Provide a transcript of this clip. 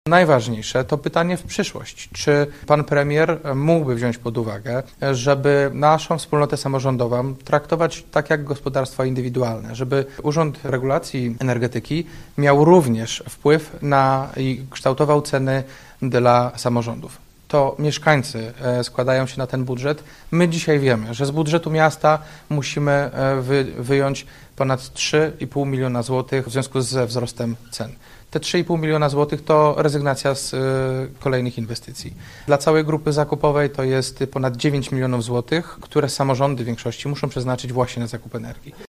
Najważniejsze to pytanie w przyszłość. Czy pan premier mógłby wziąć pod uwagę, żeby naszą wspólnotę samorządową traktować tak jak gospodarstwa indywidualne, żeby Urząd Regulacji Energetyki miał również wpływ na i kształtował ceny dla samorządów. To mieszkańcy składają się na ten budżet. My dzisiaj wiemy, że z budżetu miasta musimy wyjąć ponad 3,5 miliona złotych w związku ze wzrostem cen. Te 3,5 miliona złotych to rezygnacja z kolejnych inwestycji. Dla całej grupy zakupowej to jest ponad 9 milionów złotych, które samorządy w większości muszą przeznaczyć właśnie na zakup energii.